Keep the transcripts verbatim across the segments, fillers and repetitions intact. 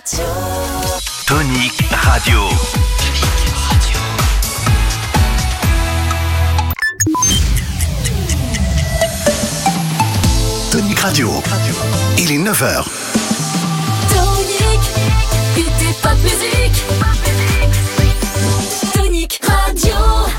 Tonic Radio. Tonic Radio. Il est neuf heures. Tonic, écoutez pas de musique. Tonic Radio.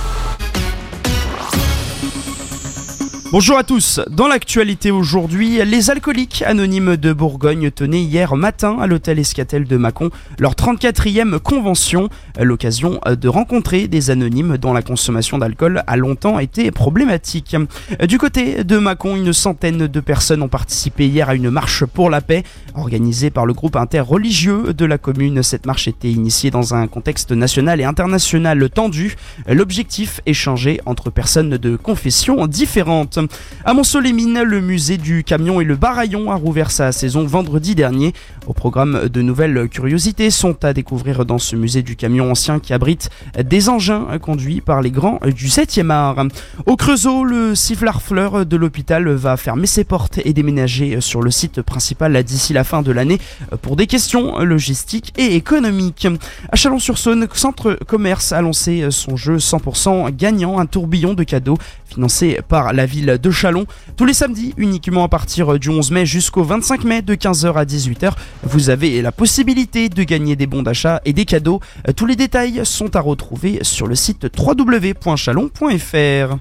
Bonjour à tous, dans l'actualité aujourd'hui, les alcooliques anonymes de Bourgogne tenaient hier matin à l'hôtel Escatel de Mâcon leur trente-quatrième convention, l'occasion de rencontrer des anonymes dont la consommation d'alcool a longtemps été problématique. Du côté de Mâcon, une centaine de personnes ont participé hier à une marche pour la paix, organisée par le groupe interreligieux de la commune. Cette marche était initiée dans un contexte national et international tendu. L'objectif, échanger entre personnes de confessions différentes. À Montceau-les-Mines, le musée du camion et le baraillon a rouvert sa saison vendredi dernier. Au programme, de nouvelles curiosités sont à découvrir dans ce musée du camion ancien qui abrite des engins conduits par les grands du septième art. Au Creusot, le sifflard-fleur de l'hôpital va fermer ses portes et déménager sur le site principal d'ici la fin de l'année pour des questions logistiques et économiques. À Chalon-sur-Saône, Centre Commerce a lancé son jeu cent pour cent gagnant, un tourbillon de cadeaux financé par la ville de Chalon. Tous les samedis, uniquement à partir du onze mai jusqu'au vingt-cinq mai de quinze heures à dix-huit heures, vous avez la possibilité de gagner des bons d'achat et des cadeaux. Tous les détails sont à retrouver sur le site w w w point chalon point f r.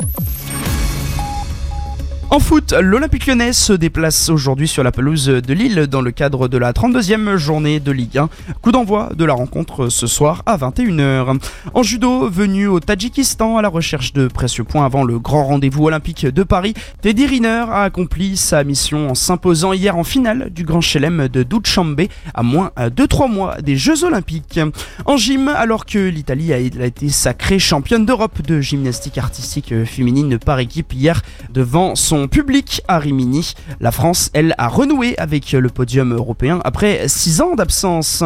En foot, l'Olympique Lyonnais se déplace aujourd'hui sur la pelouse de Lille dans le cadre de la trente-deuxième journée de Ligue un. Coup d'envoi de la rencontre ce soir à vingt et une heures. En judo, venu au Tadjikistan à la recherche de précieux points avant le grand rendez-vous olympique de Paris, Teddy Riner a accompli sa mission en s'imposant hier en finale du Grand Chelem de Dushanbe à moins de trois mois des Jeux Olympiques. En gym, alors que l'Italie a été sacrée championne d'Europe de gymnastique artistique féminine par équipe hier devant son public à Rimini, la France, elle, a renoué avec le podium européen après six ans d'absence.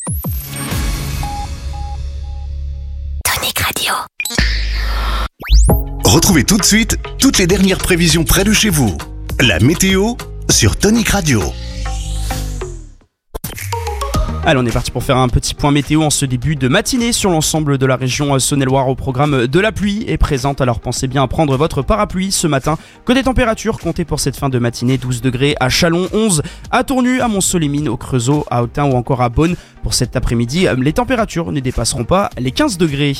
Tonic Radio. Retrouvez tout de suite toutes les dernières prévisions près de chez vous. La météo sur Tonic Radio. Allez, on est parti pour faire un petit point météo en ce début de matinée sur l'ensemble de la région Saône-et-Loire. Au programme de la pluie est présente, alors pensez bien à prendre votre parapluie ce matin. Côté température, comptez pour cette fin de matinée douze degrés à Chalon, onze à Tournu, à Montceau-les-Mines, au Creusot, à Autun ou encore à Beaune. Pour cet après-midi, les températures ne dépasseront pas les quinze degrés.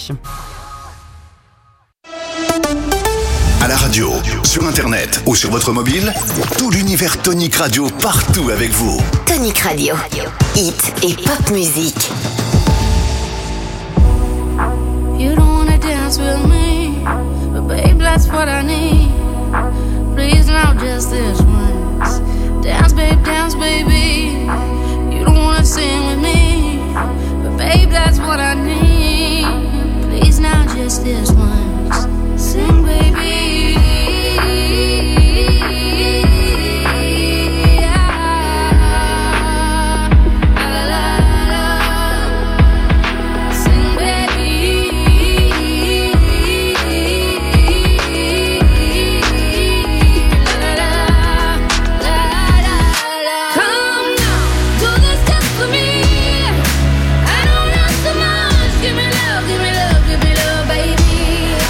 À la radio, sur internet ou sur votre mobile, tout l'univers Tonic Radio partout avec vous. Tonic Radio. Hit et pop musique. You don't wanna dance with me, but babe, that's what I need. Please now, just this once. Dance, babe, dance, baby. You don't wanna sing with me, but babe, that's what I need. Please now, just this once. Sing, baby. Give me love, give me love, baby.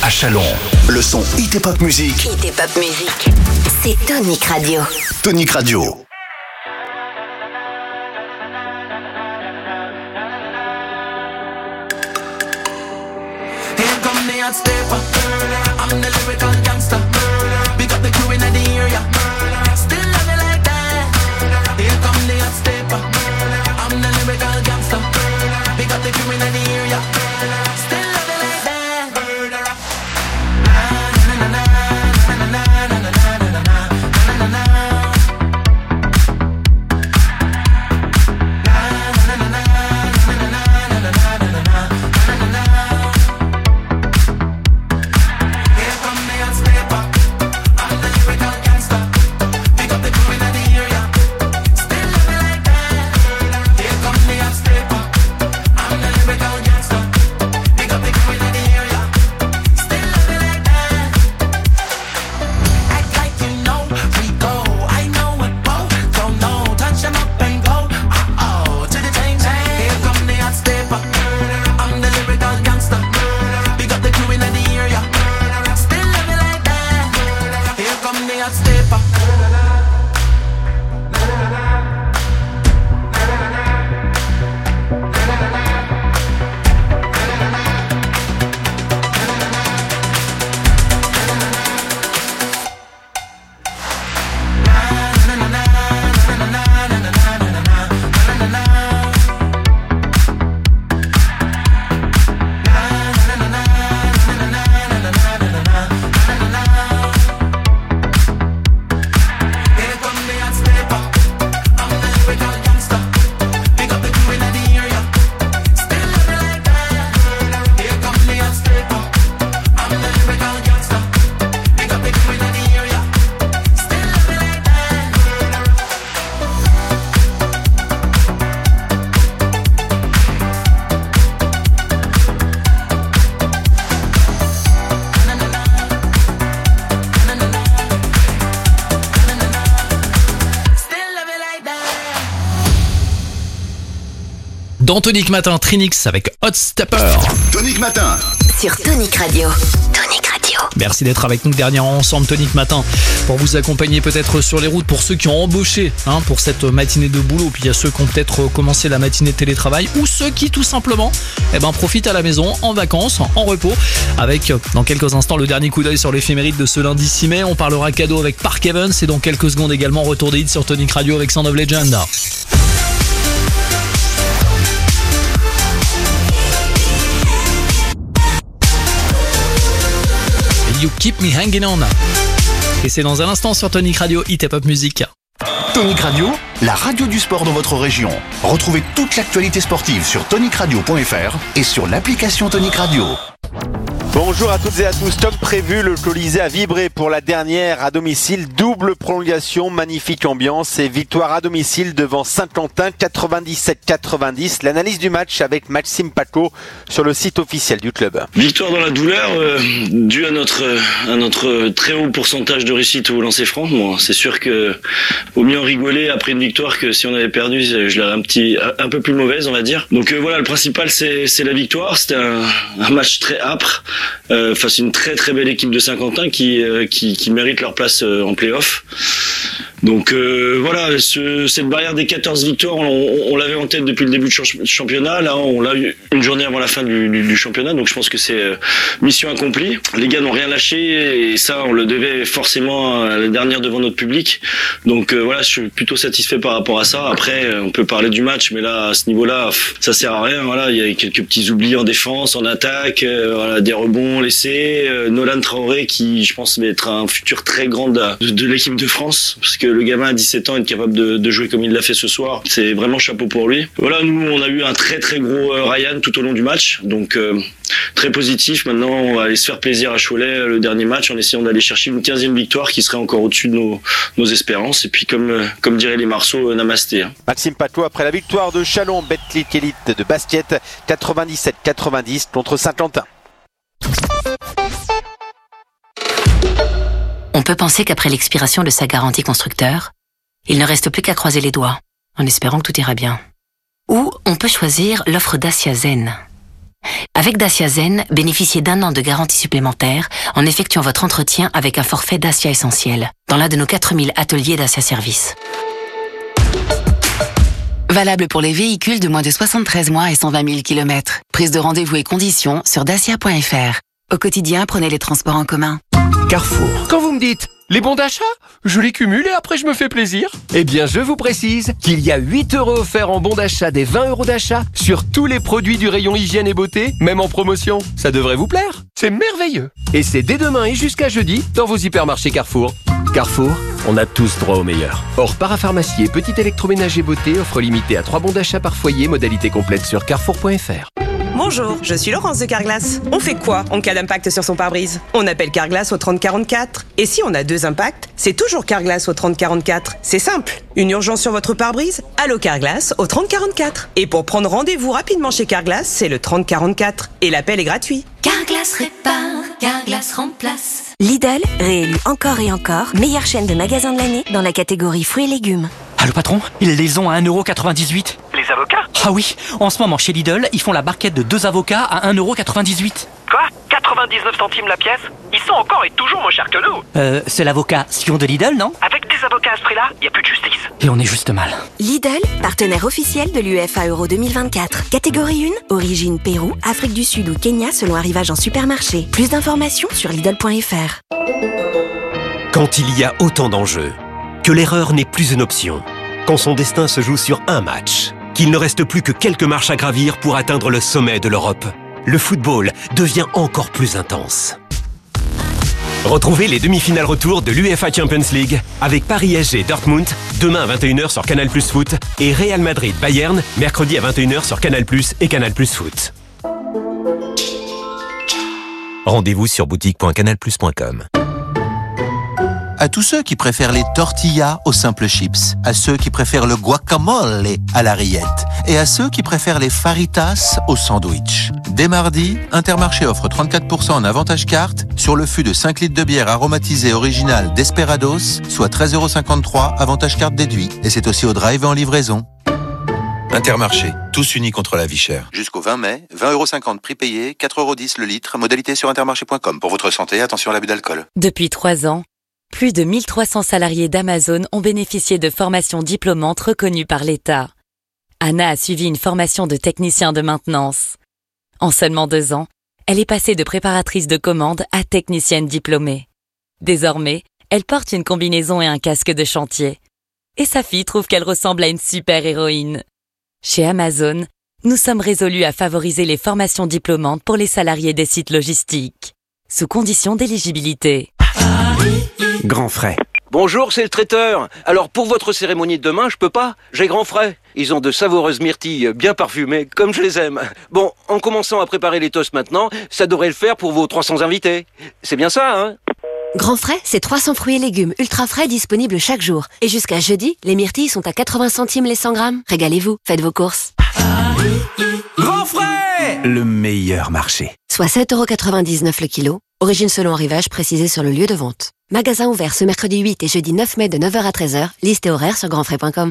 à Chalon. Le son Hit et Pop Music. Hit et Pop Music. C'est Tonic Radio. Tonic Radio. Stepper, I'm the lyrical gangster. Big up the crew in the area. Still love it like that. Here come the hot stepper. I'm the lyrical gangster. Big up the crew in the area. Still love it like that. Na na na na na na na na na na na na na. Dans Tonic Matin, Trinix avec Hot Stepper. Tonic Matin. Sur Tonic Radio. Tonic Radio. Merci d'être avec nous dernière ensemble Tonic Matin pour vous accompagner peut-être sur les routes pour ceux qui ont embauché hein, pour cette matinée de boulot. Puis il y a ceux qui ont peut-être commencé la matinée de télétravail ou ceux qui tout simplement eh ben, profitent à la maison, en vacances, en repos. Avec dans quelques instants le dernier coup d'œil sur l'éphéméride de ce lundi six mai. On parlera cadeau avec Park Evans et dans quelques secondes également retour des hits sur Tonic Radio avec Sound of Legend. You Keep Me Hanging On. Et c'est dans un instant sur Tonic Radio, Hit et Pop Music. Tonic Radio, la radio du sport dans votre région. Retrouvez toute l'actualité sportive sur tonic radio point f r et sur l'application Tonic Radio. Bonjour à toutes et à tous. Comme prévu, le Colisée a vibré pour la dernière à domicile. Double prolongation, magnifique ambiance et victoire à domicile devant Saint-Quentin quatre-vingt-dix-sept quatre-vingt-dix. L'analyse du match avec Maxime Paco sur le site officiel du club. Victoire dans la douleur, euh, due à notre à notre très haut pourcentage de réussite au lancer franc. Bon, c'est sûr que vaut mieux en rigoler après une victoire que si on avait perdu, je l'aurais un petit un peu plus mauvaise, on va dire. Donc euh, voilà, le principal c'est c'est la victoire. C'était un, un match très âpre. Euh, face à une très très belle équipe de Saint-Quentin qui, euh, qui, qui mérite leur place euh, en play-off. Donc euh, voilà, ce, cette barrière des quatorze victoires, on, on l'avait en tête depuis le début du championnat. Là, on l'a eu une journée avant la fin du, du, du championnat, donc je pense que c'est euh, mission accomplie. Les gars n'ont rien lâché et ça, on le devait forcément à la dernière devant notre public. Donc euh, voilà, je suis plutôt satisfait par rapport à ça. Après, on peut parler du match, mais là, à ce niveau-là, ça sert à rien. Voilà, il y a quelques petits oublis en défense, en attaque, euh, voilà, des rebonds laissés. Euh, Nolan Traoré, qui, je pense, va être un futur très grand de, de l'équipe de France, parce que le gamin à dix-sept ans est capable de, de jouer comme il l'a fait ce soir. C'est vraiment chapeau pour lui. Voilà, nous, on a eu un très très gros euh, Ryan tout au long du match, donc euh, très positif. Maintenant, on va aller se faire plaisir à Cholet le dernier match en essayant d'aller chercher une quinzième victoire qui serait encore au-dessus de nos, nos espérances. Et puis, comme, euh, comme diraient les Marceaux, euh, namasté. Hein. Maxime Pato, après la victoire de Chalon, Betclic Elite de basket, quatre-vingt-dix-sept quatre-vingt-dix contre Saint-Quentin. On peut penser qu'après l'expiration de sa garantie constructeur, il ne reste plus qu'à croiser les doigts, en espérant que tout ira bien. Ou on peut choisir l'offre Dacia Zen. Avec Dacia Zen, bénéficiez d'un an de garantie supplémentaire en effectuant votre entretien avec un forfait Dacia Essentiel dans l'un de nos quatre mille ateliers Dacia Service. Valable pour les véhicules de moins de soixante-treize mois et cent vingt mille kilomètres. Prise de rendez-vous et conditions sur dacia point f r. Au quotidien, prenez les transports en commun. Carrefour. Quand vous me dites les bons d'achat, je les cumule et après je me fais plaisir. Eh bien, je vous précise qu'il y a huit euros offerts en bons d'achat des vingt euros d'achat sur tous les produits du rayon hygiène et beauté, même en promotion. Ça devrait vous plaire. C'est merveilleux. Et c'est dès demain et jusqu'à jeudi dans vos hypermarchés Carrefour. Carrefour, on a tous droit au meilleur. Or, parapharmacie et petit électroménager beauté offre limitée à trois bons d'achat par foyer, modalité complète sur carrefour point f r. Bonjour, je suis Laurence de Carglass. On fait quoi en cas d'impact sur son pare-brise? On appelle Carglass au trente quarante-quatre. Et si on a deux impacts, c'est toujours Carglass au trente quarante-quatre. C'est simple. Une urgence sur votre pare-brise? Allô Carglass au trente quarante-quatre. Et pour prendre rendez-vous rapidement chez Carglass, c'est le trente quarante-quatre. Et l'appel est gratuit. Carglass répare, Carglass remplace. Lidl, réélu encore et encore, meilleure chaîne de magasins de l'année dans la catégorie fruits et légumes. Allô patron, ils les ont à un euro quatre-vingt-dix-huit. Les avocats? Ah oui, en ce moment chez Lidl, ils font la barquette de deux avocats à un euro quatre-vingt-dix-huit. Quoi? quatre-vingt-dix-neuf centimes la pièce? Ils sont encore et toujours moins chers que nous. Euh, c'est l'avocat Sion de Lidl, non? Avec des avocats à ce prix-là, y a plus de justice. Et on est juste mal. Lidl, partenaire officiel de l'U F A Euro deux mille vingt-quatre. Catégorie un, origine Pérou, Afrique du Sud ou Kenya selon arrivage en supermarché. Plus d'informations sur lidl point f r. Quand il y a autant d'enjeux, que l'erreur n'est plus une option, quand son destin se joue sur un match, qu'il ne reste plus que quelques marches à gravir pour atteindre le sommet de l'Europe, le football devient encore plus intense. Retrouvez les demi-finales retour de l'UEFA Champions League avec Paris S G Dortmund demain à vingt et une heures sur Canal Plus Foot et Real Madrid Bayern mercredi à vingt et une heures sur Canal Plus et Canal Plus Foot. Rendez-vous sur boutique point canal plus point com. À tous ceux qui préfèrent les tortillas aux simples chips, à ceux qui préfèrent le guacamole à la rillette et à ceux qui préfèrent les faritas au sandwich. Dès mardi, Intermarché offre trente-quatre pour cent en avantage carte sur le fût de cinq litres de bière aromatisée originale Desperados, soit treize euros cinquante-trois, avantage carte déduit. Et c'est aussi au drive et en livraison. Intermarché, tous unis contre la vie chère. Jusqu'au vingt mai, vingt euros cinquante prix payé, quatre euros dix le litre, modalité sur intermarché point com. Pour votre santé, attention à l'abus d'alcool. Depuis trois ans, plus de mille trois cents salariés d'Amazon ont bénéficié de formations diplômantes reconnues par l'État. Anna a suivi une formation de technicien de maintenance. En seulement deux ans, elle est passée de préparatrice de commande à technicienne diplômée. Désormais, elle porte une combinaison et un casque de chantier. Et sa fille trouve qu'elle ressemble à une super-héroïne. Chez Amazon, nous sommes résolus à favoriser les formations diplômantes pour les salariés des sites logistiques, sous condition d'éligibilité. Grand Frais. Bonjour, c'est le traiteur. Alors pour votre cérémonie de demain, je peux pas. J'ai Grand Frais. Ils ont de savoureuses myrtilles bien parfumées, comme je les aime. Bon, en commençant à préparer les toasts maintenant, ça devrait le faire pour vos trois cents invités. C'est bien ça, hein? Grand Frais, c'est trois cents fruits et légumes ultra frais disponibles chaque jour. Et jusqu'à jeudi, les myrtilles sont à quatre-vingts centimes les cent grammes. Régalez-vous, faites vos courses. Grand Frais, le meilleur marché. Soit sept euros quatre-vingt-dix-neuf le kilo. Origine selon arrivage précisée sur le lieu de vente. Magasin ouvert ce mercredi huit et jeudi neuf mai de neuf heures à treize heures. Liste et horaire sur grand frais point com.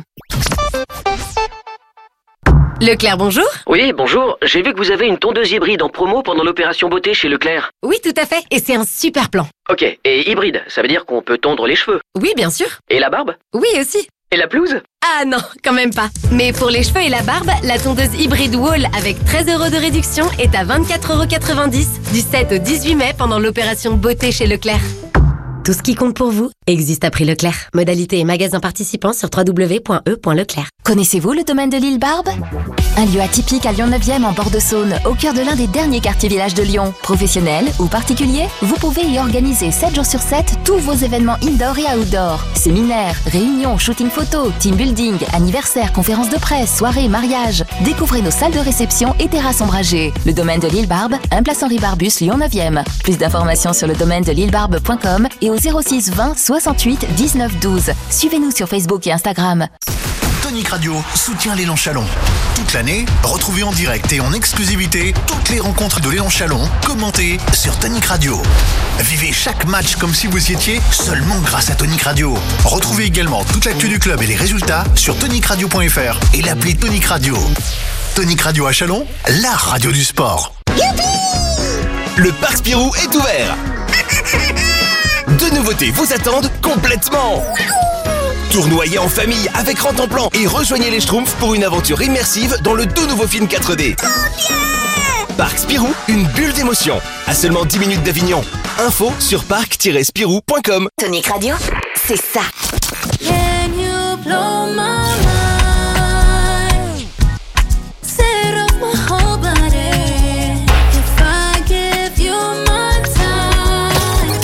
Leclerc, bonjour. Oui, bonjour. J'ai vu que vous avez une tondeuse hybride en promo pendant l'opération beauté chez Leclerc. Oui, tout à fait. Et c'est un super plan. Ok, et hybride, ça veut dire qu'on peut tondre les cheveux? Oui, bien sûr. Et la barbe? Oui, aussi. Et la pelouse? Ah non, quand même pas. Mais pour les cheveux et la barbe, la tondeuse hybride Wall avec treize euros de réduction est à vingt-quatre euros quatre-vingt-dix du sept au dix-huit mai pendant l'opération beauté chez Leclerc. Tout ce qui compte pour vous existe à prix Leclerc. Modalité et magasin participants sur w w w point e point leclerc. Connaissez-vous le domaine de l'île Barbe? Un lieu atypique à Lyon neuvième en bord de Saône, au cœur de l'un des derniers quartiers villages de Lyon. Professionnels ou particuliers, vous pouvez y organiser sept jours sur sept tous vos événements indoor et outdoor. Séminaires, réunions, shooting photo, team building, anniversaires, conférences de presse, soirées, mariages. Découvrez nos salles de réception et terrasses ombragées. Le domaine de l'île Barbe, un place Henri Barbus, Lyon neuvième. Plus d'informations sur le domaine de l'île barbe point com et au zéro six vingt soixante-huit dix-neuf douze. Suivez-nous sur Facebook et Instagram. Tonic Radio soutient l'élan Chalon. Toute l'année, retrouvez en direct et en exclusivité toutes les rencontres de l'élan Chalon commentées sur Tonic Radio. Vivez chaque match comme si vous y étiez seulement grâce à Tonic Radio. Retrouvez également toute l'actu du club et les résultats sur tonic radio point f r et l'appli Tonic Radio. Tonic Radio à Chalon, la radio du sport. Le parc Spirou est ouvert. Deux nouveautés vous attendent complètement. Tournoyez en famille avec Rantanplan et rejoignez les Schtroumpfs pour une aventure immersive dans le tout nouveau film quatre D. Parc Spirou, une bulle d'émotion. À seulement dix minutes d'Avignon. Info sur parc tiret spirou point com. Tonic Radio, c'est ça. Can you blow my mind? Set off my whole body. If I give you my time.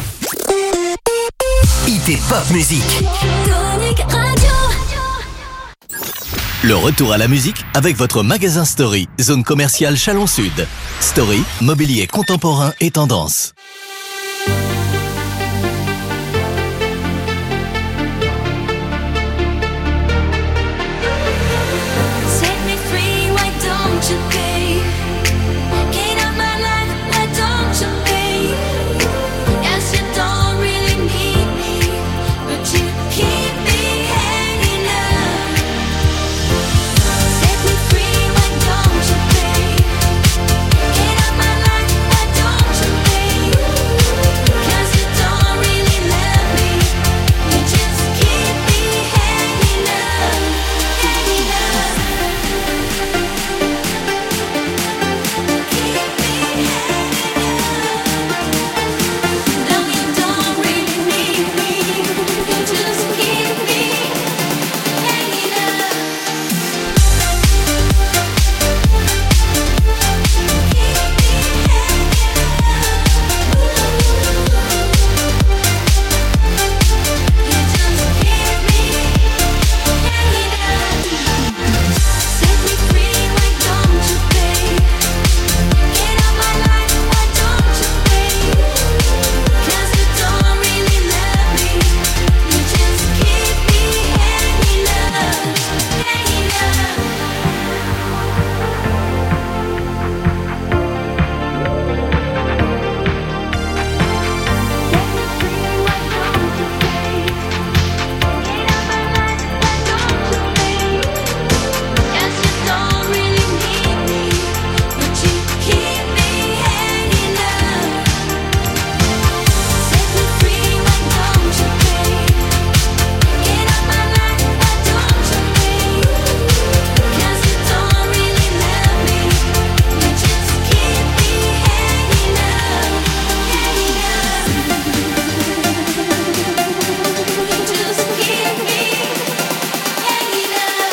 Hit et pop musique. Tonic Radio. Le retour à la musique avec votre magasin Story, zone commerciale Chalon-Sud. Story, mobilier contemporain et tendance. Set me free, why don't you pay? Get out my life, why don't you pay? Yes, you don't really need me, but you keep me hanging up. Set me free, why don't you pay? Get out my life, why don't you pay? Yes, you don't really love me, you just keep me hanging up, hanging up. No, you don't really need me, you just keep me hanging up. Set me free, why don't you pay? Get out my life, why don't you pay? 'Cause you don't really love me, you just keep me hanging up, hanging up. Yes, you don't really need me, but you keep me hanging up. Set me free, why don't you pay? Get out my life, why don't you pay? 'Cause you don't really love me, you just keep me hanging up, hanging up. You just keep me hanging up.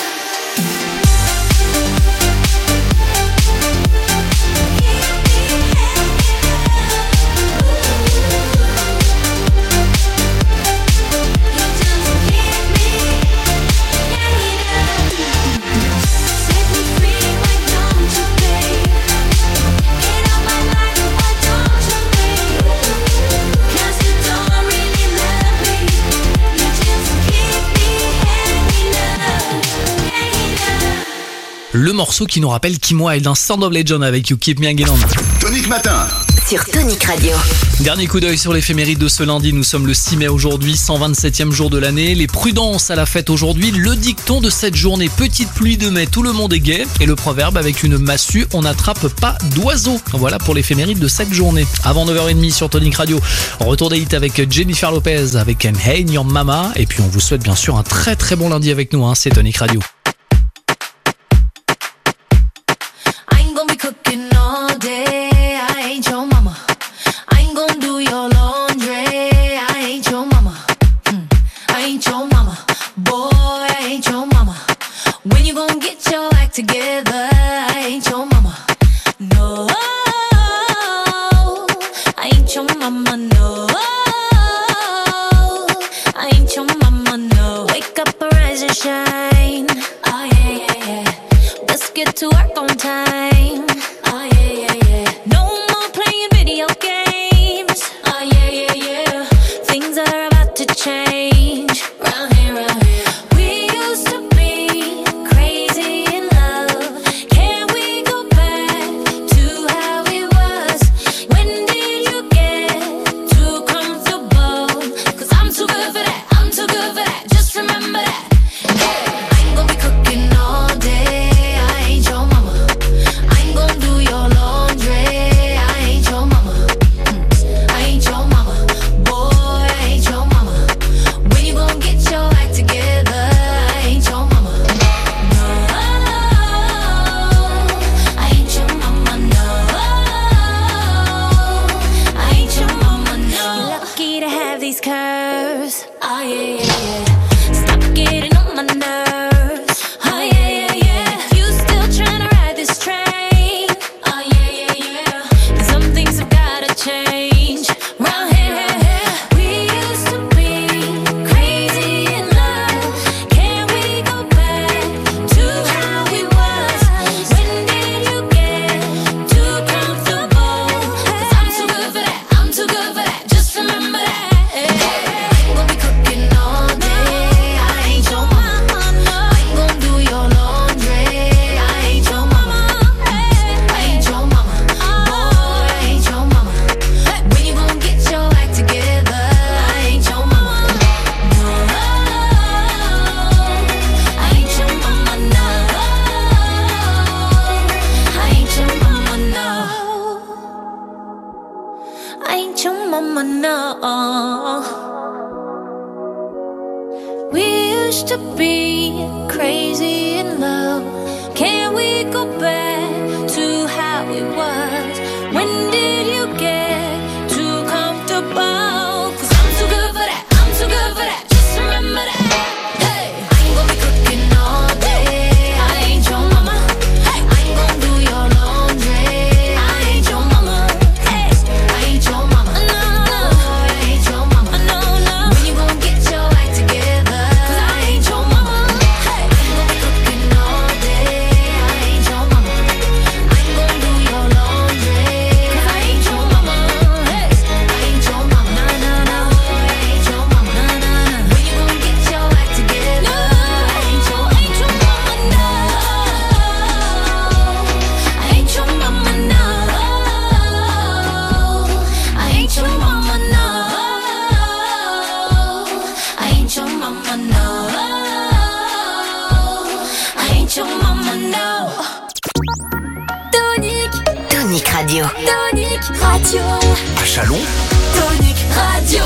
Set me free, why don't you pay? Get out my life, why don't you pay? 'Cause you don't really love me, you just keep me hanging up, hanging up. Le morceau qui nous rappelle Kim Wilde, un Sound of Legend avec You Keep Me Hanging On. Tonic Matin. Sur Tonic Radio. Dernier coup d'œil sur l'éphéméride de ce lundi, nous sommes le six mai aujourd'hui, cent vingt-septième jour de l'année. Les prudences à la fête aujourd'hui, le dicton de cette journée, petite pluie de mai, tout le monde est gai. Et le proverbe, avec une massue, on n'attrape pas d'oiseau. Voilà pour l'éphéméride de cette journée. Avant neuf heures trente sur Tonic Radio, retour des hits avec Jennifer Lopez, avec And Hey Your Mama. Et puis on vous souhaite bien sûr un très très bon lundi avec nous, hein, c'est Tonic Radio. I ain't gonna be cooking all day. I ain't your mama. I ain't gonna do your laundry. I ain't your mama. Mm. I ain't your mama. Boy, I ain't your mama. When you gonna get your act together? I ain't your mama. No, I ain't your mama. No, I ain't your mama. No, wake up, arise and shine. mama know. We used to be crazy in love. Can we go back to how it was? When did you get too comfortable? Cause I'm too good for that, I'm too good for that. Just remember that. Hey, I ain't gonna be cooking all day. I ain't your mama. Hey, I ain't gonna do your laundry. I ain't your mama. Hey, I ain't your mama. No, no, no, I ain't your mama. No, no. When you gonna get your act together? Cause I ain't your mama. Hey, I ain't gonna be cooking all day. I ain't your mama. I ain't gonna do your laundry. Cause I ain't your mama. Hey, I ain't your mama. No, no, no, I ain't your mama. No, no, no. When you gonna get your act together? No, I ain't your, ain't your mama. No, I ain't your mama. No, I ain't your mama. No, I ain't your mama. No, I ain't your mama. No. Tonic. Tonic Radio. Tonic Radio. À Chalon, Tonic Radio.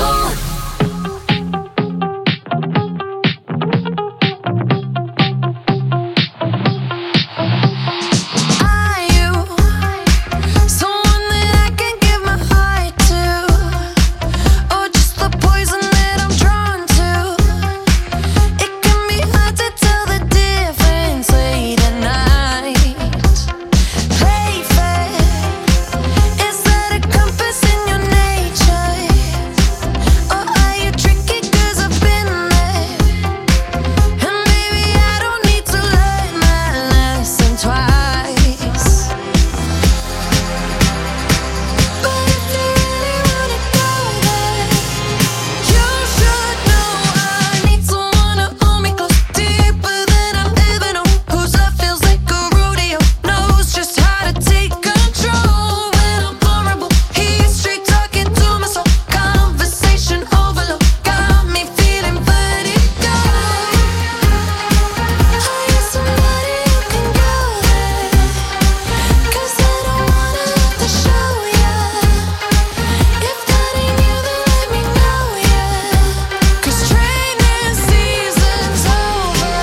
Are you someone that I can give my heart to, or just the poison that I'm drawn to? It can be hard to tell the difference late at night. Play fair, is that a compass in your nature, or are you tricky? 'Cause I've been there, and maybe I don't need to learn my lesson twice. But if you really wanna go there, you should know I need someone to hold me close, deeper than I've ever known. Whose love feels like a rodeo, knows just how to take control when I'm vulnerable. He's straight talking to my soul, conversation overload, got me feeling vertigo. Are you somebody who can go there? 'Cause I don't wanna have to show ya. If that ain't you, then let me know ya. 'Cause training season's over.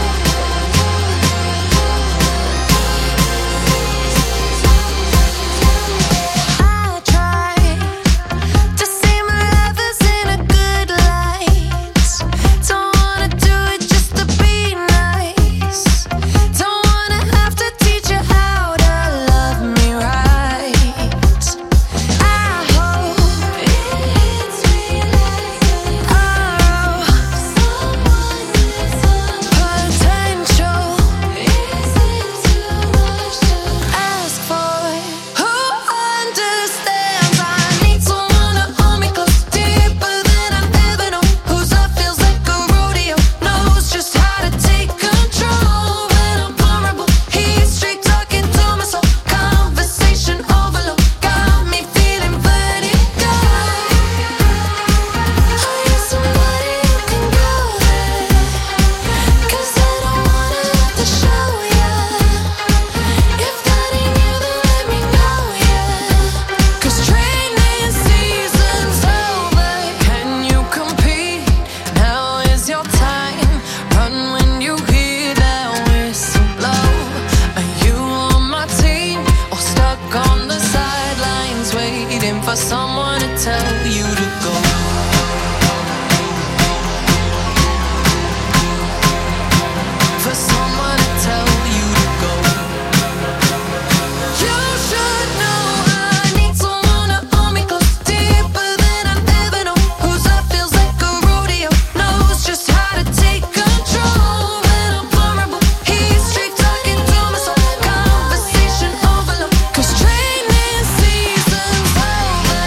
I try to see my lovers in a good light. Don't wanna do it just to be nice. Don't wanna have to teach you how to love me right. I hope it's real potential. Is it too much to ask for? Who understands? I need someone to hold me close, deeper than I've ever known. Whose love feels like a rodeo, knows just how to take control when I'm vulnerable. He's straight talking to my soul, conversation overload, got me feeling vertigo. Are you somebody who can go there? 'Cause I don't wanna have to show ya. If that ain't you, then let me know ya. 'Cause training season's over. Can you compete? Now is your time. Run when you hear that whistle blow. Are you on my team or stuck on the sidelines waiting for someone to tell you to go? For someone to tell you to go. You should know I need someone to hold me close, deeper than I've ever known. Whose love feels like a rodeo, knows just how to take control when I'm vulnerable. He's straight talking to my soul, conversation overload. 'Cause training season's over.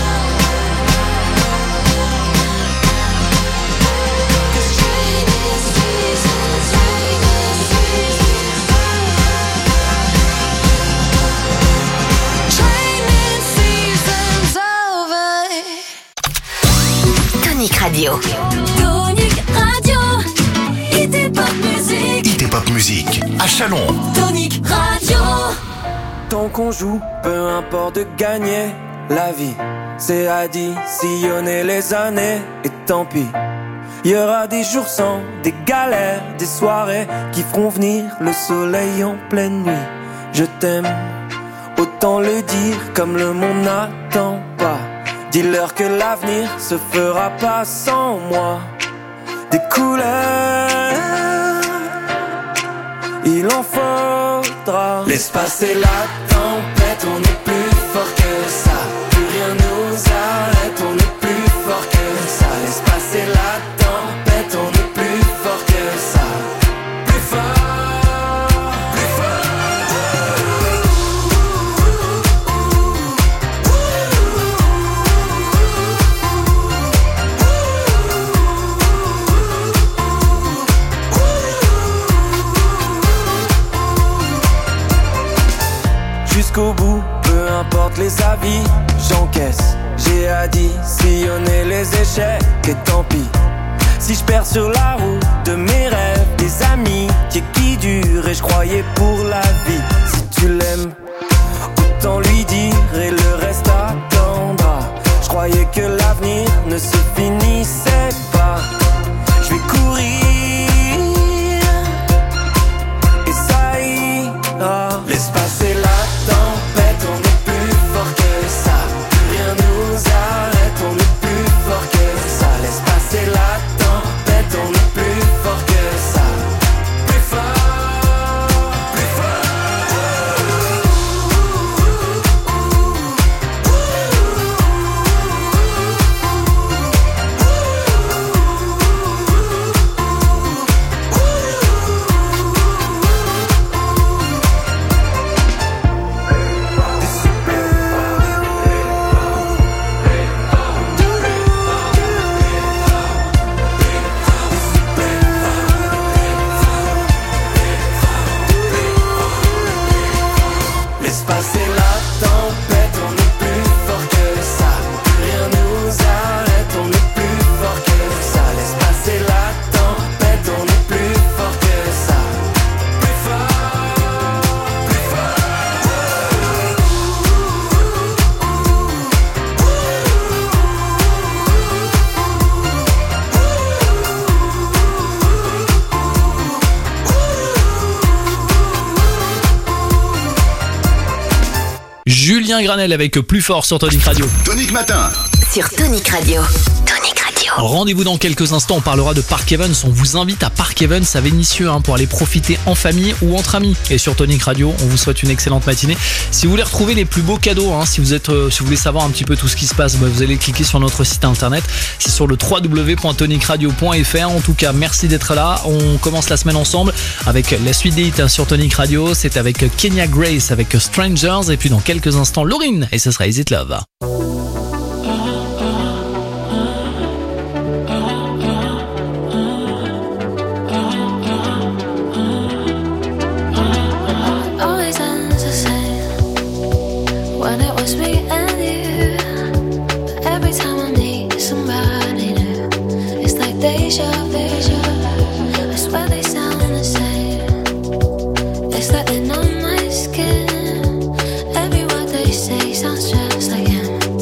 Radio. Tonic Radio. Hit et pop musique. Hit et pop musique à Chalon. Tonic Radio. Tant qu'on joue, peu importe de gagner la vie. c'est additionner les années et tant pis. Il y aura des jours sans, des galères, des soirées qui feront venir le soleil en pleine nuit. Je t'aime, autant le dire comme le monde n'attend pas. Dis-leur que l'avenir se fera pas sans moi. Des couleurs, il en faudra. Laisse passer la tempête, on est plus fort que ça. Plus rien nous arrête, on est plus fort que ça. Laisse passer la tempête, on est plus fort que ça. Plus fort, plus fort. Jusqu'au bout, peu importe les avis, j'encaisse. J'ai additionné les échecs et tant pis. Si je perds sur la route de mes rêves, des amis qui, qui durent et je croyais pour la vie. Si tu l'aimes, autant lui dire et le reste attendra. Je croyais que l'avenir ne se finissait pas. Je vais courir et ça ira. Laisse passer la tempête, on est plus fort que ça. Plus rien nous arrête, on est plus fort que ça. Laisse passer la tempête, on est plus fort que ça. Plus fort, plus fort. Laisse passer la tempête, on est plus fort que ça. Plus rien nous arrête, on est plus fort que ça. Laisse passer la tempête, on est plus fort que ça. Plus fort, plus Julien Granel avec Plus Fort sur Tonic Radio. Tonic Matin. Sur Tonic Radio. Tonic Radio. Rendez-vous dans quelques instants, on parlera de Park Evans. On vous invite à Park Evans à Vénissieux hein, pour aller profiter en famille ou entre amis. Et sur Tonic Radio, on vous souhaite une excellente matinée. Si vous voulez retrouver les plus beaux cadeaux, hein, si vous êtes, euh, si vous voulez savoir un petit peu tout ce qui se passe, bah, vous allez cliquer sur notre site internet. C'est sur le w w w point tonic radio point f r. En tout cas, merci d'être là. On commence la semaine ensemble avec la suite des hits hein, sur Tonic Radio. C'est avec Kenya Grace, avec Strangers. Et puis dans quelques instants, Lauryn. Et ce sera Is It Love. Always ends the same when it was me and you. But every time I need somebody new, it's like deja vu. I swear they sound the same. It's like they're on my skin. Every word they say sounds just like him.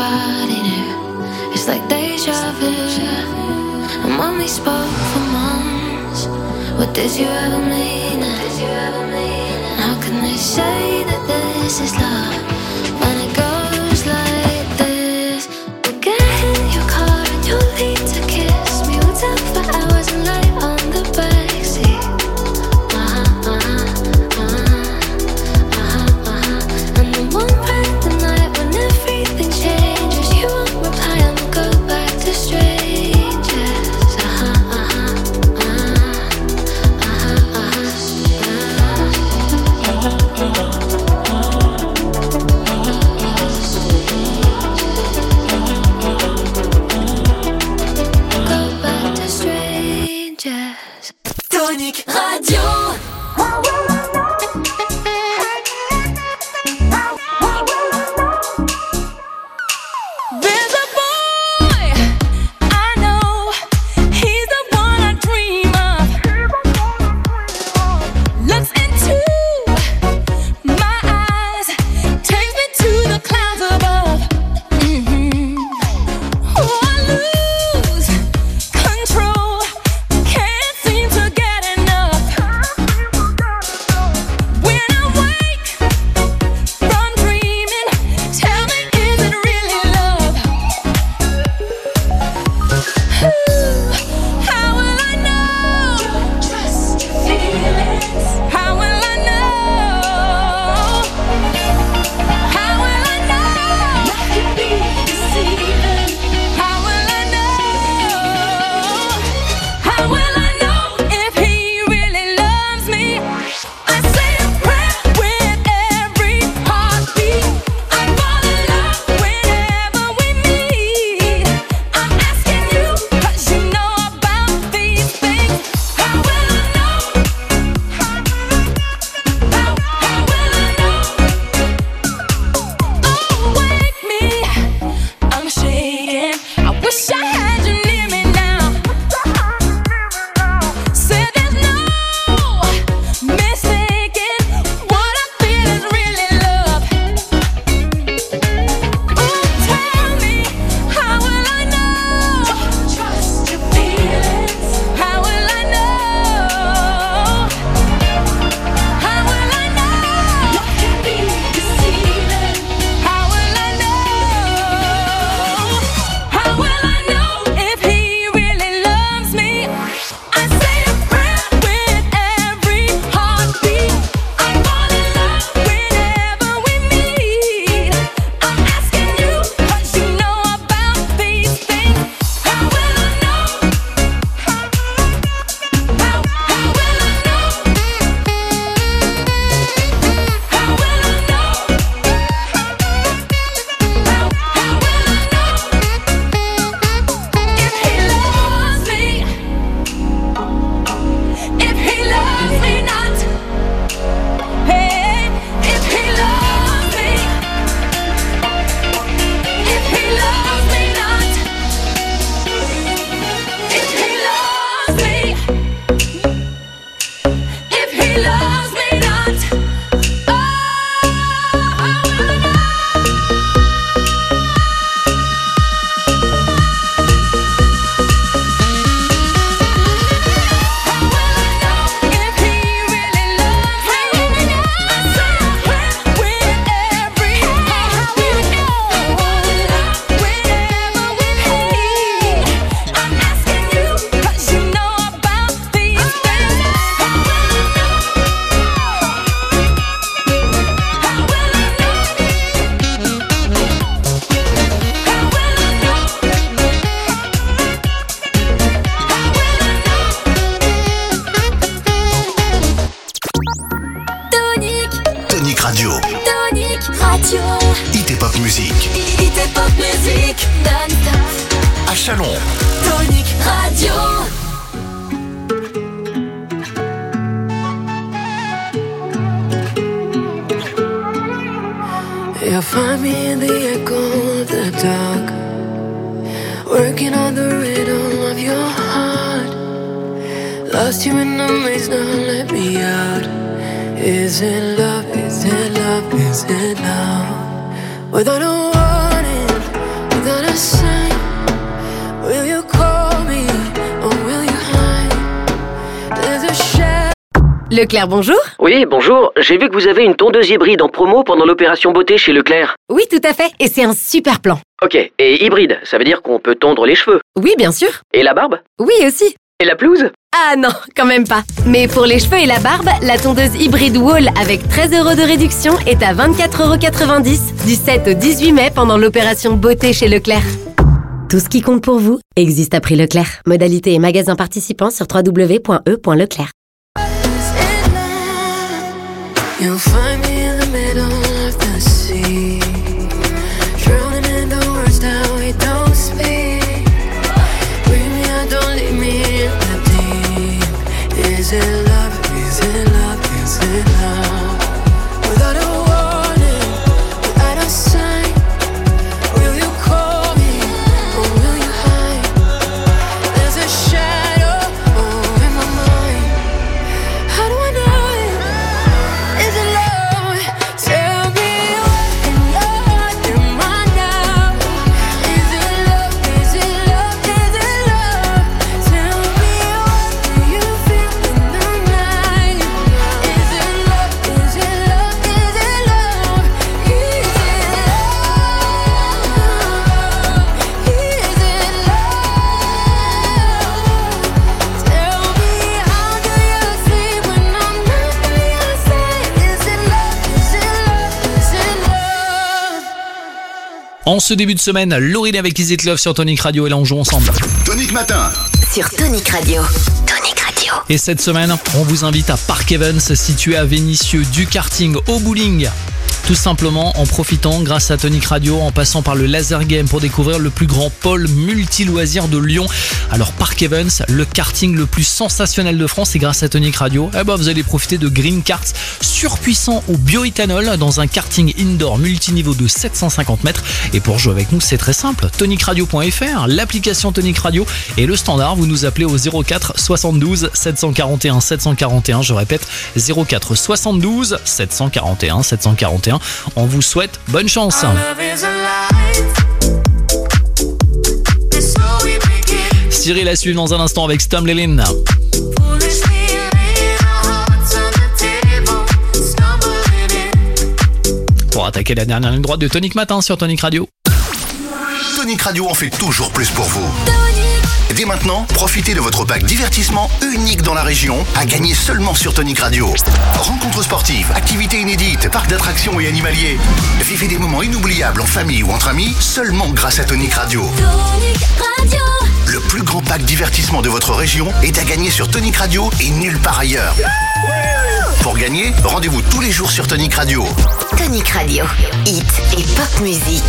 somebody new. It's like deja vu. And when we spoke for months, what did you ever mean? And how can they say that this is love when it goes like this? We'll get in your car and you'll need to kiss me. We'll talk for hours and lie on the backseat. Uh-huh, uh-huh, uh-huh, uh-huh, uh-huh. And then one random night when everything changes, you won't reply and we'll go back to strangers. Uh-huh, uh-huh, uh-huh, uh-huh, uh-huh. Go back to strangers. Tonic Radio. There's a boy I know, he's the one I dream of. Looks into my eyes, takes me to the clouds above. Mm-hmm. Oh, I lose control, can't seem to get enough. When I wake from dreaming, tell me, is it really love? How will I know? Trust your feelings. How will I know? How will I know? Life can be deceiving. How will I know? How will I know if he really loves me? I say a prayer with every heartbeat. I fall in love whenever we meet. I'm asking you 'cause you know about these things. How will I know? How, how will I know? Oh, wake me, I'm shaking. I wish I had you near me now. Said there's no mistaking what I feel is really love. Ooh, tell me, how will I know? Trust your feelings. How will I know? How will I know? Love can be deceiving. How will I know? How will I know if he really loves me? I say a prayer with every heartbeat. I fall in love whenever we meet. I'm asking you 'cause you know about these things. How will I know? How, how will I know? How will I know? How, how will I know if he loves me? If he loves me not? Hey, if he loves me? If he loves me not? If he loves me? If he loves me not? Oh, how will I know? If he really loves me, I say a prayer with every heartbeat. Whenever we meet, I'm asking you 'cause you know about these things. How will I know? How will I know? How will I know? Tonic, Tonic Radio. Tonic Radio. Hit et Pop Musique. Hit et pop musique non-stop. À Chalon. Tonic Radio. You'll find me in the echo of the dark, working on the rhythm of your heart. Lost you in the maze, now let me out. Is it love, is it love, is it love? Without a warning, Leclerc, bonjour. Oui, bonjour. J'ai vu que vous avez une tondeuse hybride en promo pendant l'opération beauté chez Leclerc. Oui, tout à fait. Et c'est un super plan. Ok, et hybride, ça veut dire qu'on peut tondre les cheveux. Oui, bien sûr. Et la barbe? Oui, aussi. Et la pelouse? Ah non, quand même pas. Mais pour les cheveux et la barbe, la tondeuse hybride Wall avec treize euros de réduction est à vingt-quatre euros quatre-vingt-dix du sept au dix-huit mai pendant l'opération beauté chez Leclerc. Tout ce qui compte pour vous existe à prix Leclerc. Modalité et magasins participants sur w w w point e point leclerc. You'll find me in the middle of the sea, drowning in the words that we don't speak. Bring me out, don't leave me in the deep. Is it love? Is it love? Is it love? Without a warning, without a sign, will you call me or will you hide? There's a shadow oh, in my mind. How do I know? Is it love? Tell me what in your heart am I now? Is it love? Is it love? Is it love? Tell me what do you feel in the night? Is it love? Is it love? Is it love? Is it love? Is it love? Tell me how do you sleep when I'm not by your side? Is it love? Is it love? Is it love? En ce début de semaine, Laurine avec Is It Love sur Tonic Radio et là on joue ensemble. Tonic Matin. Sur Tonic Radio. Tonic Radio. Et cette semaine, on vous invite à Park Evans, situé à Vénissieux, du karting au bowling. Tout simplement en profitant grâce à Tonic Radio, en passant par le Laser Game pour découvrir le plus grand pôle multi-loisirs de Lyon. Alors Park Evans, le karting le plus sensationnel de France, et grâce à Tonic Radio, eh ben vous allez profiter de Green Karts surpuissants au bioéthanol dans un karting indoor multiniveau de sept cent cinquante mètres. Et pour jouer avec nous, c'est très simple, tonic radio point f r, l'application Tonic Radio et le standard, vous nous appelez au zéro quatre soixante-douze sept cent quarante et un sept cent quarante et un, je répète zéro quatre soixante-douze sept cent quarante et un sept cent quarante et un. On vous souhaite bonne chance. Cyril à suivre dans un instant avec Stumblelin. Pour attaquer la dernière ligne droite de Tonic Matin sur Tonic Radio. Tonic Radio en fait toujours plus pour vous. Dès maintenant, profitez de votre pack divertissement unique dans la région, à gagner seulement sur Tonic Radio. Rencontres sportives, activités inédites, parcs d'attractions et animaliers. Vivez des moments inoubliables en famille ou entre amis, seulement grâce à Tonic Radio. Tonic Radio. Le plus grand pack divertissement de votre région est à gagner sur Tonic Radio et nulle part ailleurs. Pour gagner, rendez-vous tous les jours sur Tonic Radio. Tonic Radio. Hit et pop musique.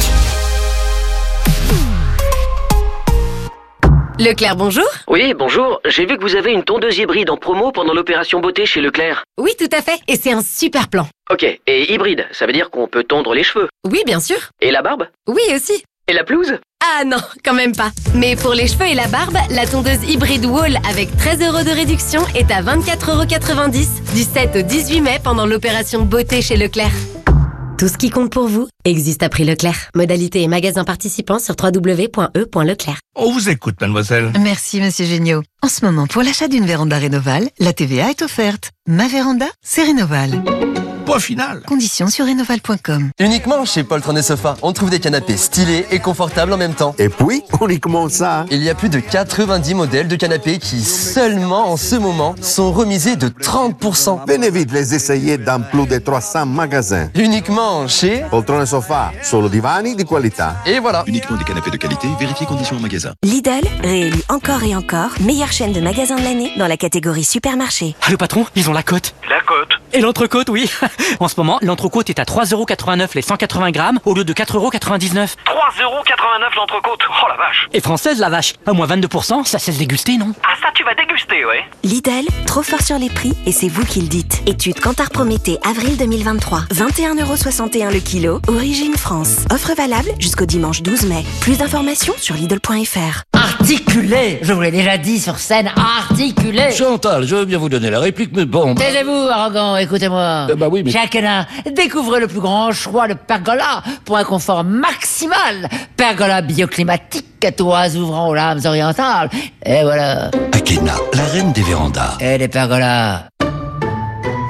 Leclerc, bonjour. Oui, bonjour. J'ai vu que vous avez une tondeuse hybride en promo pendant l'opération beauté chez Leclerc. Oui, tout à fait. Et c'est un super plan. Ok, et hybride, ça veut dire qu'on peut tondre les cheveux. Oui, bien sûr. Et la barbe? Oui, aussi. Et la pelouse? Ah non, quand même pas. Mais pour les cheveux et la barbe, la tondeuse hybride Wall avec treize euros de réduction est à vingt-quatre euros quatre-vingt-dix du sept au dix-huit mai pendant l'opération beauté chez Leclerc. Tout ce qui compte pour vous existe à prix Leclerc. Modalité et magasins participants sur w w w point e point leclerc. On vous écoute, mademoiselle. Merci, monsieur Géniaud. En ce moment, pour l'achat d'une véranda Rénoval, la T V A est offerte. Ma véranda, c'est Rénoval. Point final. Conditions sur rénoval point com. Uniquement chez Poltron et Sofa, on trouve des canapés stylés et confortables en même temps. Et puis, uniquement ça. Il y a plus de quatre-vingt-dix modèles de canapés qui, seulement en ce moment, sont remisés de trente pour cent. Venez vite les essayer dans plus de trois cents magasins. Uniquement chez Poltron et Sofa, solo divani di qualità. Et voilà. Uniquement des canapés de qualité, vérifiez conditions en magasin. Lidl, réélu encore et encore, meilleure chaîne de magasins de l'année dans la catégorie supermarché. Ah, le patron, ils ont la cote. La cote. Et l'entrecôte, oui. En ce moment, l'entrecôte est à trois euros quatre-vingt-neuf les cent quatre-vingts grammes au lieu de quatre euros quatre-vingt-dix-neuf. trois euros quatre-vingt-neuf l'entrecôte. Oh la vache. Et française, la vache. À moins vingt-deux pour cent, ça cesse déguster, non? Ah ça, tu vas déguster, ouais. Lidl, trop fort sur les prix et c'est vous qui le dites. Étude Kantar Prométhée, avril deux mille vingt-trois. vingt et un euros soixante et un le kilo, origine France. Offre valable jusqu'au dimanche douze mai. Plus d'informations sur Lidl point f r. Articulé, je vous l'ai déjà dit sur scène, articulé. Chantal, je veux bien vous donner la réplique, mais bon... Taisez-vous, arrogant, écoutez-moi. Euh, bah oui, mais... Jacques Hénin, découvrez le plus grand choix de pergola pour un confort maximal. Pergola bioclimatique, toits ouvrant aux lames orientales. Et voilà. Akena, la reine des vérandas. Et les pergolas.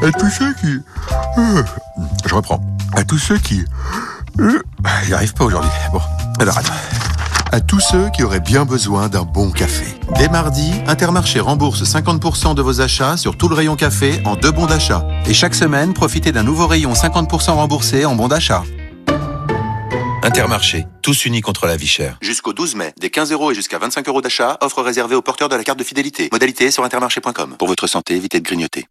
à tous ceux qui... Euh, je reprends. À tous ceux qui... Euh, j'y arrive pas aujourd'hui. Bon, alors attends. À tous ceux qui auraient bien besoin d'un bon café. Dès mardi, Intermarché rembourse cinquante pour cent de vos achats sur tout le rayon café en deux bons d'achat. Et chaque semaine, profitez d'un nouveau rayon cinquante pour cent remboursé en bons d'achat. Intermarché, tous unis contre la vie chère. Jusqu'au douze mai, des quinze euros et jusqu'à vingt-cinq euros d'achat, offre réservée aux porteurs de la carte de fidélité. Modalité sur intermarché point com. Pour votre santé, évitez de grignoter.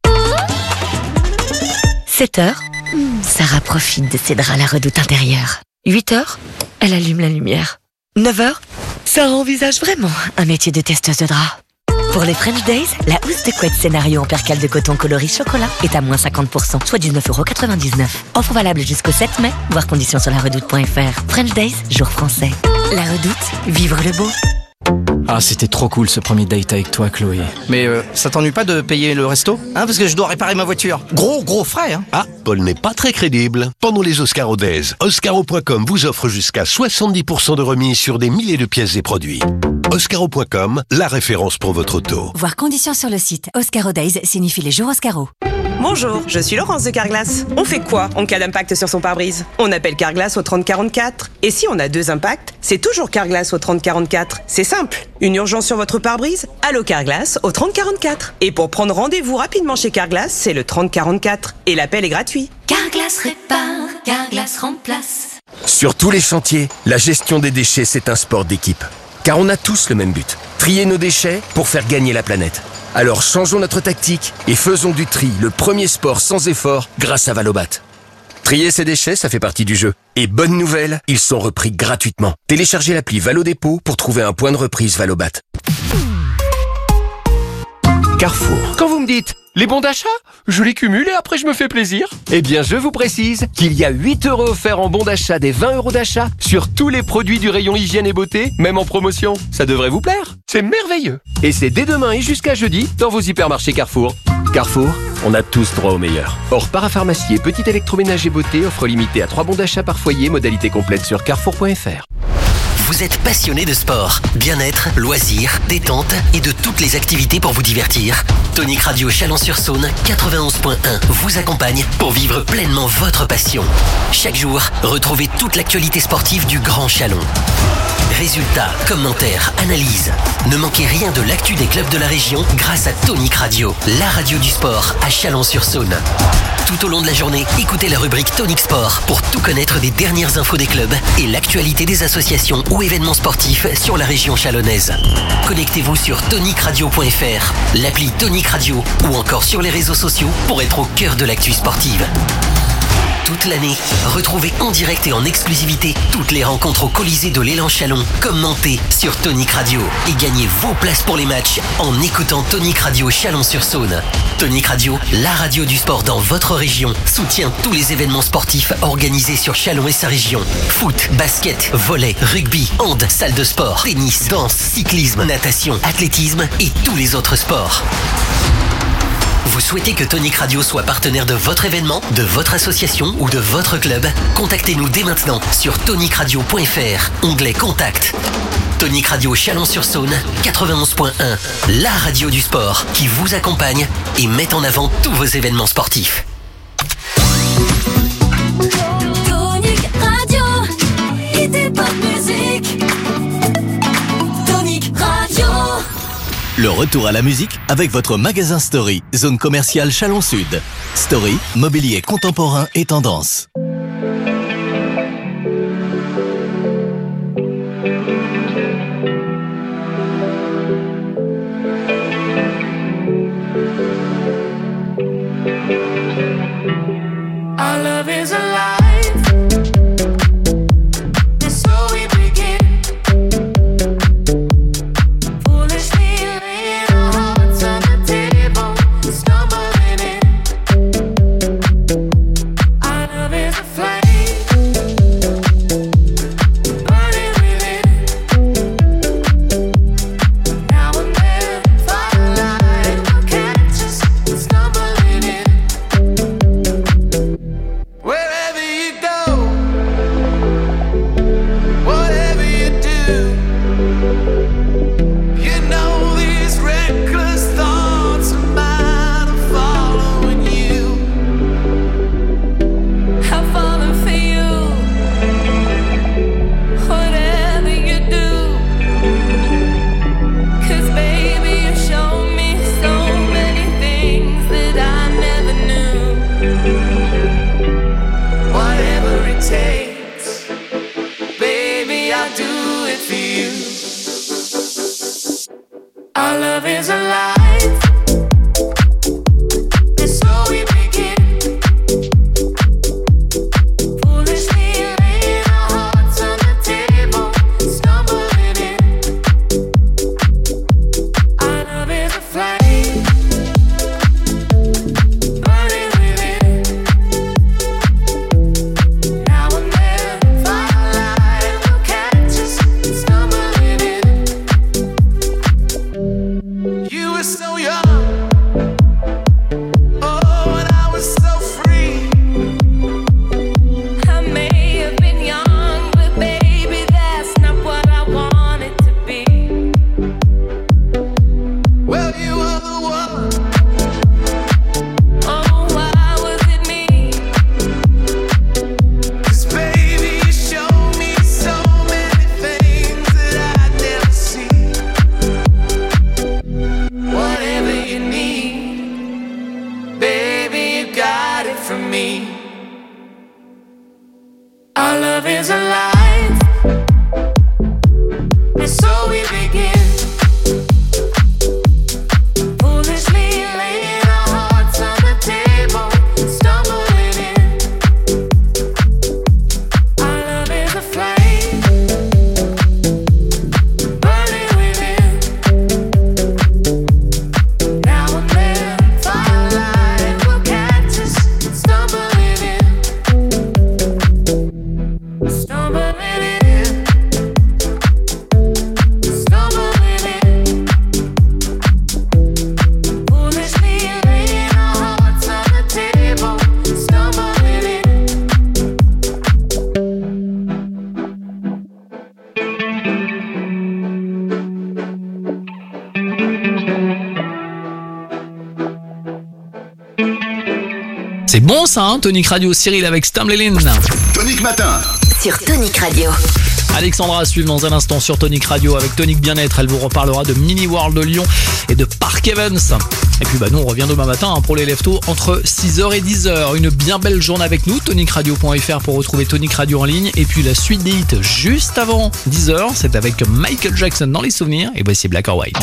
sept heures, Sarah profite de ses draps à la redoute intérieure. huit heures, elle allume la lumière. neuf heures, Sarah envisage vraiment un métier de testeuse de draps. Pour les French Days, la housse de couette scénario en percale de coton coloris chocolat est à moins cinquante pour cent, soit dix-neuf euros quatre-vingt-dix-neuf. Offre valable jusqu'au sept mai, voir conditions sur la redoute point f r. French Days, jour français. La redoute, vivre le beau. Ah, c'était trop cool ce premier date avec toi, Chloé. Mais euh, ça t'ennuie pas de payer le resto? Hein, parce que je dois réparer ma voiture. Gros, gros frais, hein. Ah, Paul n'est pas très crédible. Pendant les Oscaro Days, Oscaro point com vous offre jusqu'à soixante-dix pour cent de remise sur des milliers de pièces et produits. Oscaro point com, la référence pour votre auto. Voir conditions sur le site. Oscaro Days signifie les jours Oscaro. Bonjour, je suis Laurence de Carglass. On fait quoi en cas d'impact sur son pare-brise? On appelle Carglass au trente quarante-quatre. Et si on a deux impacts, c'est toujours Carglass au trente quarante-quatre. C'est simple. Une urgence sur votre pare-brise? Allô Carglass au trente quarante-quatre. Et pour prendre rendez-vous rapidement chez Carglass, c'est le trente quarante-quatre. Et l'appel est gratuit. Carglass répare, Carglass remplace. Sur tous les chantiers, la gestion des déchets, c'est un sport d'équipe. Car on a tous le même but, trier nos déchets pour faire gagner la planète. Alors changeons notre tactique et faisons du tri le premier sport sans effort grâce à Valobat. Trier ses déchets, ça fait partie du jeu. Et bonne nouvelle, ils sont repris gratuitement. Téléchargez l'appli Valodépôt pour trouver un point de reprise Valobat. Carrefour. Quand vous me dites les bons d'achat, je les cumule et après je me fais plaisir. Eh bien, je vous précise qu'il y a huit euros offerts en bons d'achat des vingt euros d'achat sur tous les produits du rayon hygiène et beauté, même en promotion. Ça devrait vous plaire. C'est merveilleux. Et c'est dès demain et jusqu'à jeudi dans vos hypermarchés Carrefour. Carrefour, on a tous droit au meilleur. Hors parapharmacie et petit électroménager beauté, offre limitée à trois bons d'achat par foyer, modalité complète sur carrefour point f r. Vous êtes passionné de sport, bien-être, loisirs, détente et de toutes les activités pour vous divertir? Tonic Radio Chalon-sur-Saône quatre-vingt-onze point un vous accompagne pour vivre pleinement votre passion. Chaque jour, retrouvez toute l'actualité sportive du Grand Chalon. Résultats, commentaires, analyses. Ne manquez rien de l'actu des clubs de la région grâce à Tonic Radio, la radio du sport à Chalon-sur-Saône. Tout au long de la journée, écoutez la rubrique Tonic Sport pour tout connaître des dernières infos des clubs et l'actualité des associations ou événements sportifs sur la région chalonnaise. Connectez-vous sur tonic radio point f r, l'appli Tonic Radio ou encore sur les réseaux sociaux pour être au cœur de l'actu sportive. Toute l'année, retrouvez en direct et en exclusivité toutes les rencontres au Colisée de l'Élan Chalon, commentées sur Tonic Radio et gagnez vos places pour les matchs en écoutant Tonic Radio Chalon-sur-Saône. Tonic Radio, la radio du sport dans votre région, soutient tous les événements sportifs organisés sur Chalon et sa région. Foot, basket, volley, rugby, hand, salle de sport, tennis, danse, cyclisme, natation, athlétisme et tous les autres sports. Vous souhaitez que Tonic Radio soit partenaire de votre événement, de votre association ou de votre club? Contactez-nous dès maintenant sur tonic radio point f r, onglet Contact. Tonic Radio Chalon-sur-Saône, quatre-vingt-onze point un, la radio du sport qui vous accompagne et met en avant tous vos événements sportifs. Tonic Radio, hit et pop musique. Tonic Radio. Le retour à la musique avec votre magasin Story, zone commerciale Chalon-Sud. Story, mobilier contemporain et tendance. Our love is alive. And so we begin. Foolishly laying our hearts on the table, stumbling in. Our love is a C'est bon ça, hein, Tonic Radio, Cyril avec Stamlelin. Tonic Matin sur Tonic Radio. Alexandra à suivre dans un instant sur Tonic Radio avec Tonic Bien-être. Elle vous reparlera de Mini World de Lyon et de Park Evans. Et puis bah nous on revient demain matin hein, pour les leftos entre six heures et dix heures. Une bien belle journée avec nous, tonic radio point f r pour retrouver Tonic Radio en ligne. Et puis la suite des hits juste avant dix heures, c'est avec Michael Jackson dans les souvenirs. Et voici Black or White.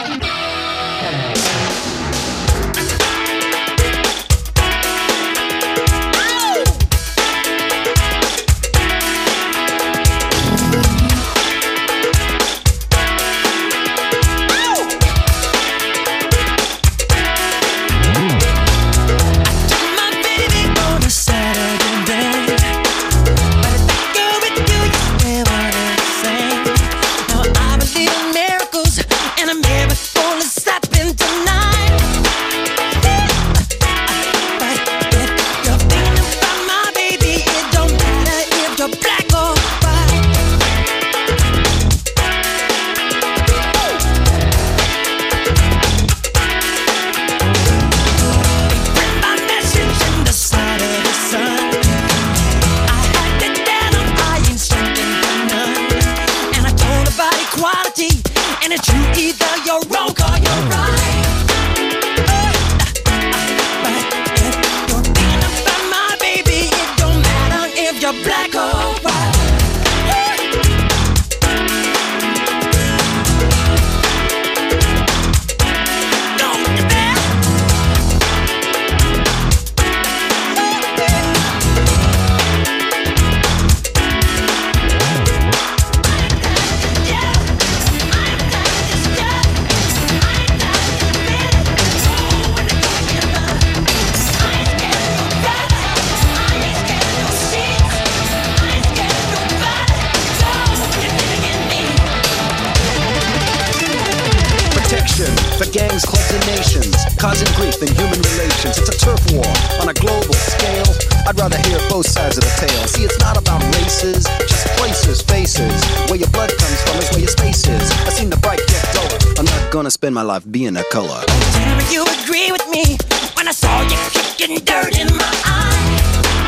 Spend my life being a color. Tell me you agree with me when I saw you kicking dirt in my eye.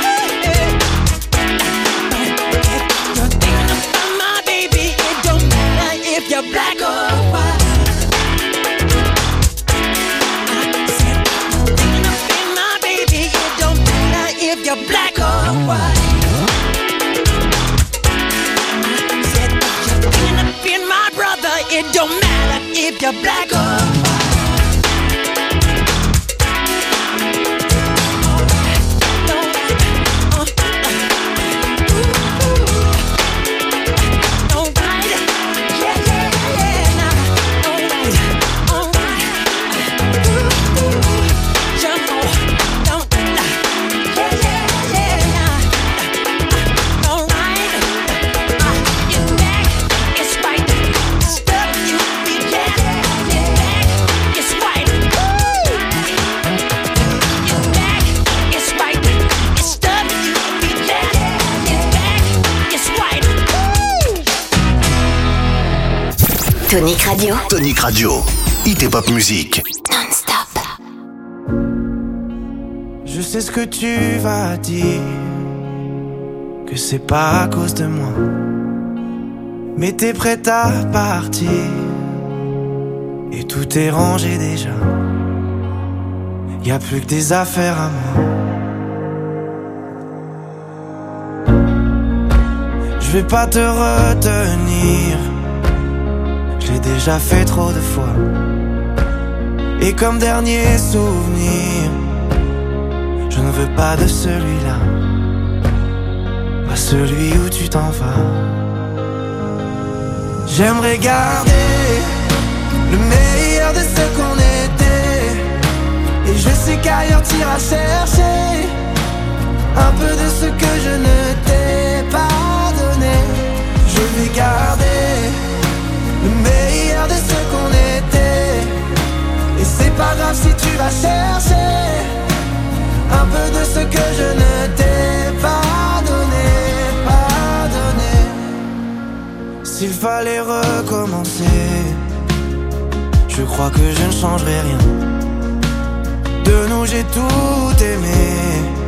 You're thinking about my baby. It don't matter if you're black or white. I said you're thinking about my baby. It don't matter if you're black or white. I said you're thinking about my brother. It don't matter if you're black or white. Tonic Radio. Tonic Radio. Hit et pop musique. Non-stop. Je sais ce que tu vas dire, que c'est pas à cause de moi, mais t'es prête à partir et tout est rangé déjà. Y a plus que des affaires à moi. Je vais pas te retenir, j'ai déjà fait trop de fois. Et comme dernier souvenir, je ne veux pas de celui-là, pas celui où tu t'en vas. J'aimerais garder le meilleur de ce qu'on était, et je sais qu'ailleurs t'iras chercher un peu de ce que je ne t'ai pas donné. Je vais garder le meilleur de ce qu'on était, et c'est pas grave si tu vas chercher un peu de ce que je ne t'ai pas donné, pas donné. S'il fallait recommencer, je crois que je ne changerai rien. De nous j'ai tout aimé,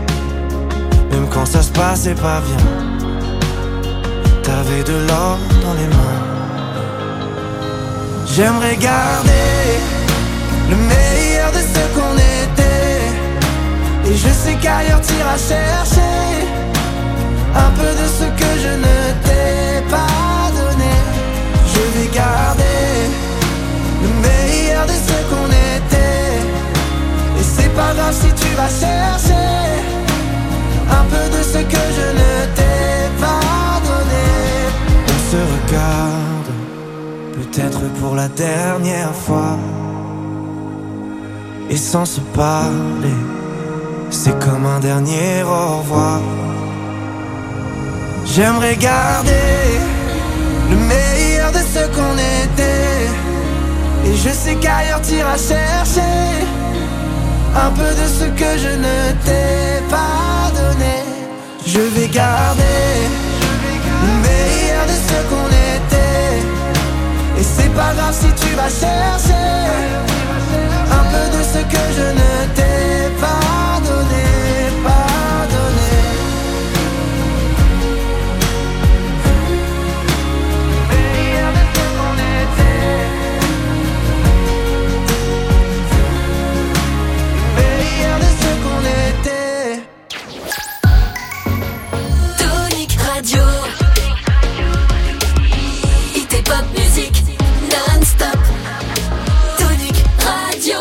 même quand ça se passait pas bien. T'avais de l'or dans les mains. J'aimerais garder le meilleur de ce qu'on était. Et je sais qu'ailleurs t'iras chercher un peu de ce que je ne t'ai pas donné. Je vais garder le meilleur de ce qu'on était. Et c'est pas grave si tu vas chercher un peu de ce que je ne t'ai pas donné. On se regarde, peut-être pour la dernière fois. Et sans se parler, c'est comme un dernier au revoir. J'aimerais garder le meilleur de ce qu'on était. Et je sais qu'ailleurs t'iras chercher un peu de ce que je ne t'ai pas donné. Je vais garder le meilleur de ce qu'on était. Et c'est pas grave si tu vas chercher un peu de ce que je ne t'ai pas donné, pas donné. Meilleur de ce qu'on était. Meilleur de ce qu'on était. Tonic Radio. Hit et pop musique non-stop. Tonic Radio.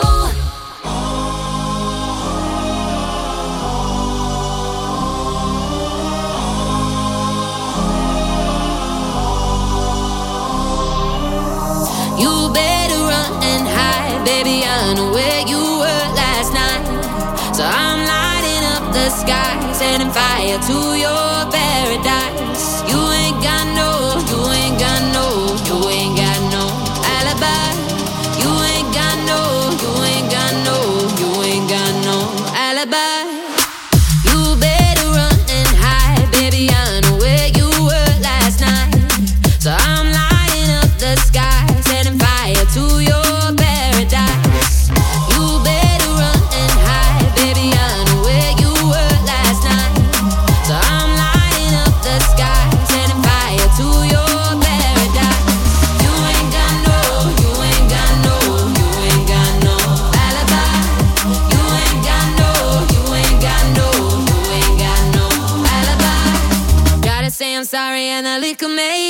You better run and hide, baby, I know where you were last night. So I'm lighting up the sky, setting fire to your paradise. You ain't got no, you ain't got no, you ain't got no alibi. You ain't got no, you ain't got no, you ain't got no alibi. You better run and hide, baby, I know where you were last night. So I'm lighting up the sky, setting fire to your paradise. You better run and hide, baby, I know where you were last night. So I'm lighting up the sky, setting fire to your paradise. You ain't got no, you ain't got no, you ain't got no alibi. You ain't got no, you ain't got no, you ain't got no alibi. Gotta say I'm sorry and the liquor made